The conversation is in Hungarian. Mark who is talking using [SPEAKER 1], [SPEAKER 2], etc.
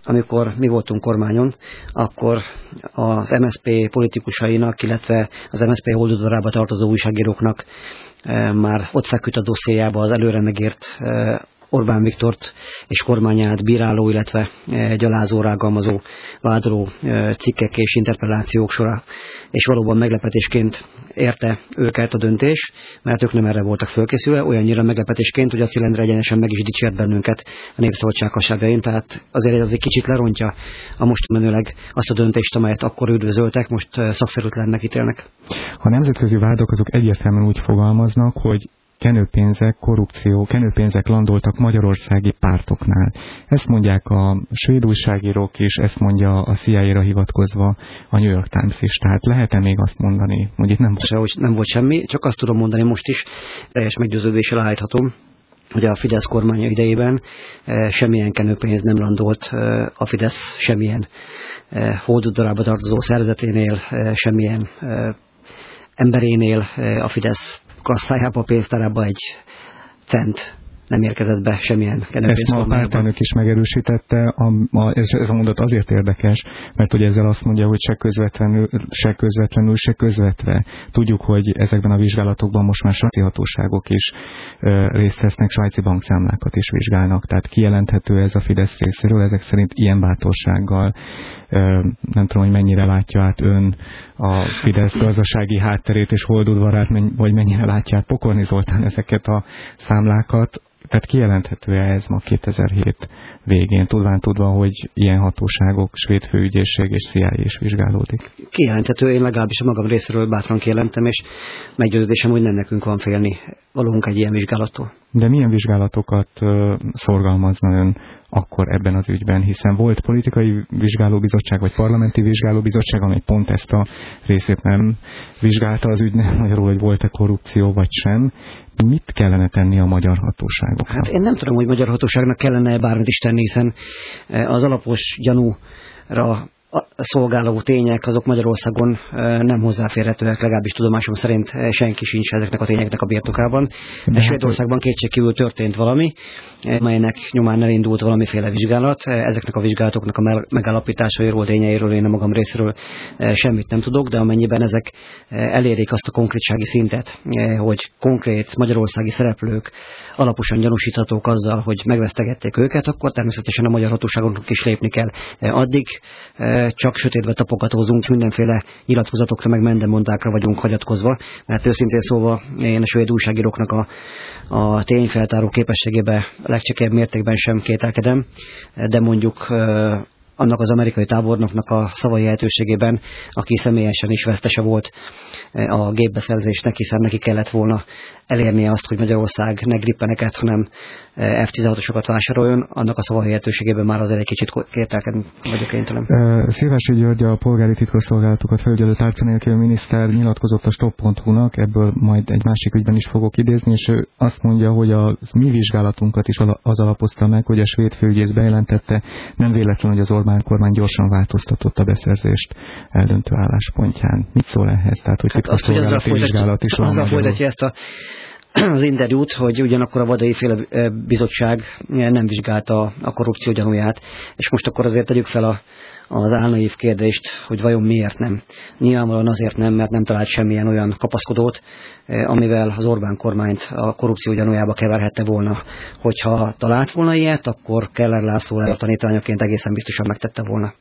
[SPEAKER 1] amikor mi voltunk kormányon, akkor az MSZP politikusainak, illetve az MSZP holdudvarába tartozó újságíróknak már ott feküdt a dossziéjába az előre megírt Orbán Viktort és kormányát bíráló, illetve gyalázó, rágalmazó, vádoló cikkek és interpellációk sora. És valóban meglepetésként érte őket a döntés, mert ők nem erre voltak fölkészülve, olyannyira meglepetésként, hogy a Cylindra egyenesen meg is dicsért bennünket a Népszabadság hasábjain, tehát azért ez egy kicsit lerontja a most menőleg azt a döntést, amelyet akkor üdvözöltek, most szakszerűtlennek ítélnek.
[SPEAKER 2] A nemzetközi vádok azok egyértelműen úgy fogalmaznak, hogy kenőpénzek, korrupció, kenőpénzek landoltak magyarországi pártoknál. Ezt mondják a svéd újságírók is, ezt mondja a CIA-ra hivatkozva a New York Times is. Tehát lehet-e még azt mondani, hogy itt
[SPEAKER 1] nem volt semmi, csak azt tudom mondani most is, teljes meggyőződéssel állíthatom, hogy a Fidesz kormánya idejében semmilyen kenőpénz nem landolt a Fidesz semmilyen holdudvarába tartozó szervezeténél, semmilyen emberénél, a Fidesz kasszájába, pénztárába egy cent nem érkezett be semmilyen kenőpénz.
[SPEAKER 2] Ezt ma a pártelnök is megerősítette. Ez a mondat azért érdekes, mert hogy ezzel azt mondja, hogy se közvetlenül, se közvetve. Tudjuk, hogy ezekben a vizsgálatokban most már svájci hatóságok is részt vesznek, svájci bankszámlákat is vizsgálnak. Tehát kijelenthető ez a Fidesz részéről, ezek szerint ilyen bátorsággal. Nem tudom, hogy mennyire látja át ön a Fidesz gazdasági hátterét és holdudvarát, vagy mennyire látja át Pokorni Zoltán ezeket a számlákat. Tehát kijelenthető-e ez ma 2007 végén, tudva, hogy ilyen hatóságok, svéd főügyészség és CIA is vizsgálódik?
[SPEAKER 1] Kijelenthető, én legalábbis a magam részéről bátran kijelentem, és meggyőződésem, hogy nem nekünk van félni valóunk egy ilyen vizsgálattól.
[SPEAKER 2] De milyen vizsgálatokat szorgalmazna ön akkor ebben az ügyben, hiszen volt politikai vizsgálóbizottság, vagy parlamenti vizsgálóbizottság, amely pont ezt a részét nem vizsgálta az ügynek, magyarul, hogy volt-e korrupció, vagy sem. Mit kellene tenni a magyar hatóságoknak?
[SPEAKER 1] Hát én nem tudom, hogy magyar hatóságnak kellene bármit is tenni, hiszen az alapos gyanúra szolgáló tények azok Magyarországon nem hozzáférhetőek, legalábbis tudomásom szerint senki sincs ezeknek a tényeknek a birtokában. De Svédországban kétségkívül történt valami, melynek nyomán elindult valamiféle vizsgálat. Ezeknek a vizsgálatoknak a megállapításairól, tényeiről én a magam részéről semmit nem tudok, de amennyiben ezek elérik azt a konkrétsági szintet, hogy konkrét magyarországi szereplők alaposan gyanúsíthatók azzal, hogy megvesztegették őket, akkor természetesen a magyar hatóságoknak is lépni kell. Addig csak sötétbe tapogatózunk, mindenféle nyilatkozatokra, meg mendemondákra vagyunk hagyatkozva, mert őszintén szólva én a svéd újságíróknak a tényfeltáró képességébe legcsekélyebb mértékben sem kételkedem, de mondjuk annak az amerikai tábornoknak a szavai lehetőségében, aki személyesen is vesztese volt a gépbeszerzésnek, hiszen neki kellett volna elérnie azt, hogy Magyarország ne grippeneket, hanem F-16-osokat vásároljon, annak a szavai lehetőségében már azért egy kicsit kételkedni vagyok kénytelen.
[SPEAKER 2] Szilvási György, a polgári titkosszolgálatokat felügyelő tárca nélkül miniszter nyilatkozott a stop.hu-nak, ebből majd egy másik ügyben is fogok idézni, és ő azt mondja, hogy a mi vizsgálatunkat is az alapozta meg, hogy a svéd főügyész bejelentette, nem véletlen, hogy az Orbán kormány gyorsan változtatott a beszerzést eldöntő álláspontján. Mit szól ehhez? Tehát, hogy titkosszolgálati vizsgálat is van.
[SPEAKER 1] Azzal folytatja ezt az interjút, hogy ugyanakkor a Vadai féle bizottság nem vizsgálta a korrupció gyanúját, és most akkor azért tegyük fel az álnaív kérdést, hogy vajon miért nem. Nyilvánvalóan azért nem, mert nem talált semmilyen olyan kapaszkodót, amivel az Orbán kormányt a korrupció gyanújába keverhette volna. Hogyha talált volna ilyet, akkor Keller László tanítványaként egészen biztosan megtette volna.